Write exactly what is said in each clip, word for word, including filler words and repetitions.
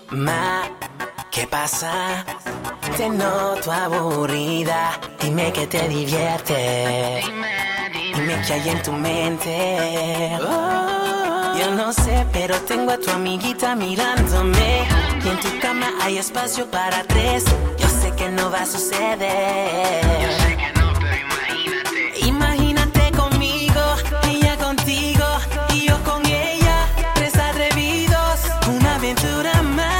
Ma, ¿qué pasa? Te noto aburrida. Dime que te divierte. Dime qué hay en tu mente. Oh, yo no sé, pero tengo a tu amiguita mirándome. Y en tu cama hay espacio para tres. Yo sé que no va a suceder. Yo sé que no, pero imagínate. Imagínate conmigo, ella contigo y yo con ella. Tres atrevidos, una aventura más.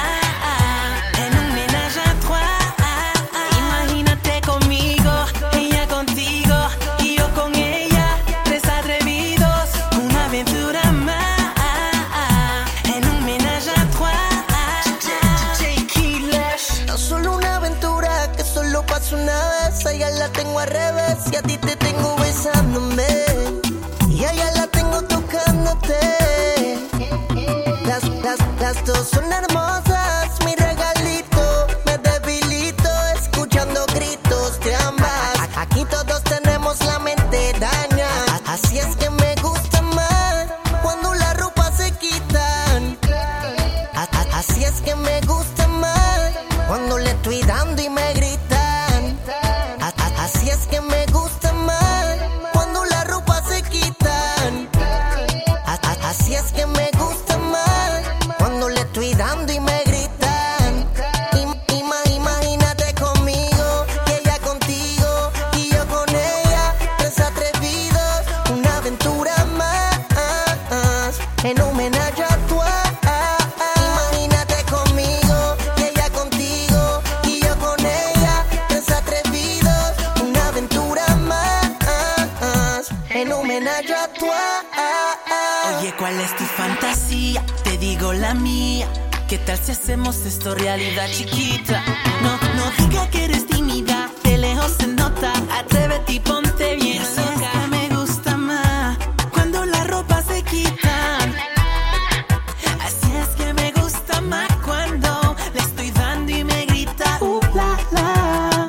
En un ménage à trois. Imagínate conmigo, ella contigo y yo con ella. Tres atrevidos, una aventura más. En un ménage à trois. No solo una aventura que solo pasa una vez. A ella la tengo al revés y a ti te tengo besándome. Y a ella la tengo tocándote. Las, las, las dos son hermosas, mi regalito. Me debilito escuchando gritos de ambas. Aquí todos tenemos la mente daña. Así es que me gusta más cuando las ropas se quitan. Así es que me gusta más cuando le estoy dando y me gritan. Así es que me gusta más cuando las ropas se quitan. Así es que me gusta más cuando le estoy dando y me gritan. Im- ima- imagínate conmigo y ella contigo y yo con ella. Tres atrevidos, una aventura más en un ménage à trois. Imagínate conmigo y ella contigo y yo con ella. Tres atrevidos, una aventura más en un ménage à trois. Oye, ¿cuál es tu fantasía? Te digo la mía. ¿Qué tal si hacemos esto realidad, chiquita? No, no diga que eres tímida. De lejos se nota. Atrévete y ponte bien loca. Es que me gusta más cuando las ropas se quitan. Así es que me gusta más cuando le estoy dando y me grita. Uh, la, la.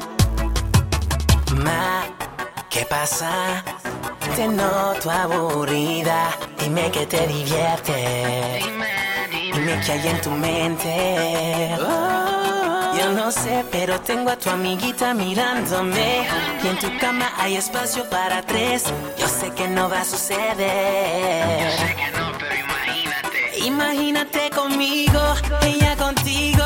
Ma, ¿qué pasa? Te noto aburrida. Dime que te divierte. Dime qué hay en tu mente. Oh, yo no sé, pero tengo a tu amiguita mirándome. Y en tu cama hay espacio para tres. Yo sé que no va a suceder. Yo sé que no, pero imagínate. Imagínate conmigo, ella contigo